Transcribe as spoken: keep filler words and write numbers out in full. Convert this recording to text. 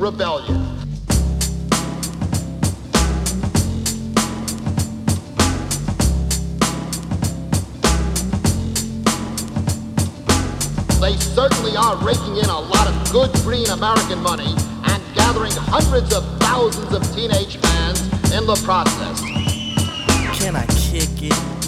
rebellion. They certainly are raking in a lot of good green American money and gathering hundreds of thousands of teenage fans in the process. Can I kick it?